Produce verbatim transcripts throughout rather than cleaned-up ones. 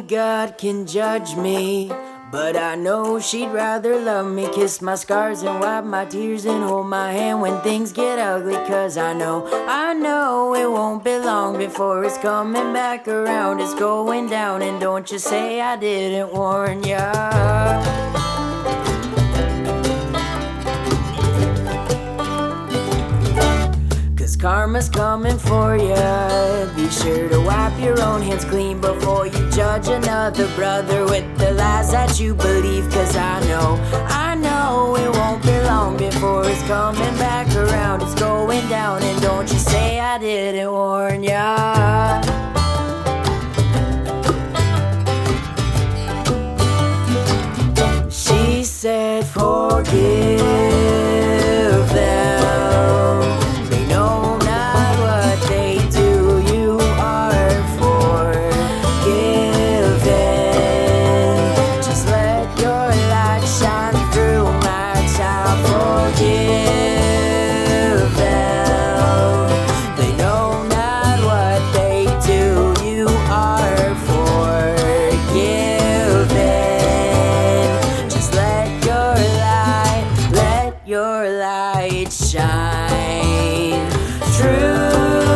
God can judge me, but I know she'd rather love me. Kiss my scars and wipe my tears and hold my hand when things get ugly. Cause I know, I know it won't be long before it's coming back around. It's going down, and don't you say I didn't warn ya. Karma's coming for ya. Be sure to wipe your own hands clean before you judge another brother with the lies that you believe. Cause I know, I know it won't be long before it's coming back around. It's going down, and don't you say I didn't warn ya. She said forgive them. Your light shine through.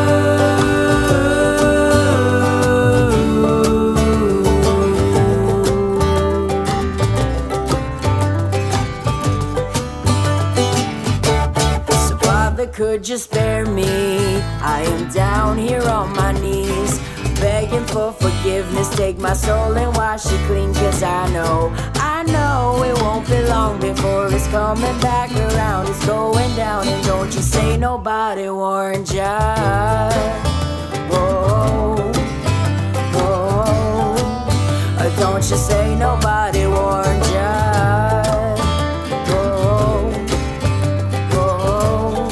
So Father, could you spare me? I am down here on my knees, begging for forgiveness. Take my soul and wash it clean. Cause I know, I know it won't be long before it's coming back around. It's going down, and don't you say nobody warned ya. Whoa, whoa, don't you say nobody warned ya. Whoa, whoa.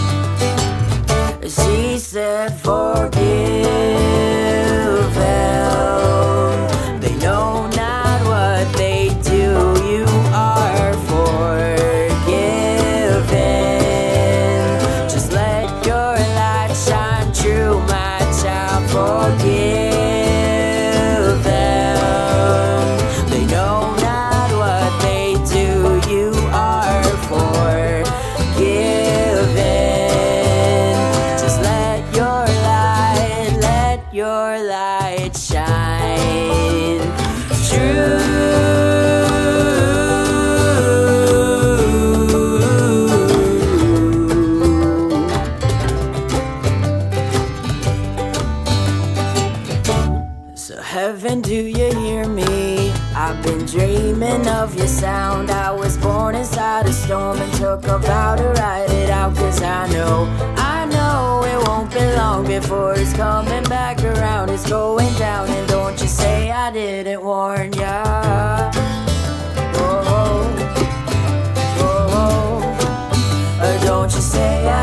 She said forgive. Forgive them. They know not what they do. You are forgiven. Just let your light, let your light shine through. Heaven, do you hear me? I've been dreaming of your sound. I was born inside a storm and took a vow to ride it out. Cause I know, I know it won't be long before it's coming back around. It's going down, and don't you say I didn't warn ya. Whoa, whoa, whoa. Or don't you say I